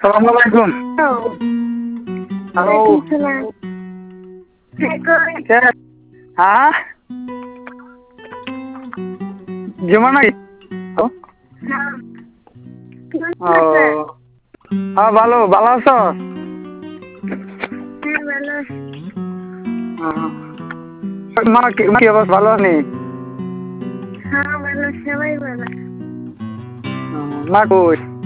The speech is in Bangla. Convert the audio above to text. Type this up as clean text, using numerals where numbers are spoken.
আসসালামু আলাইকুম। হ্যালো। কে? হ্যাঁ জুমা নাকি? ও হ্যাঁ ভালো ভালো আছো? মা কি অবস্থা, ভালো নেই? মা কই?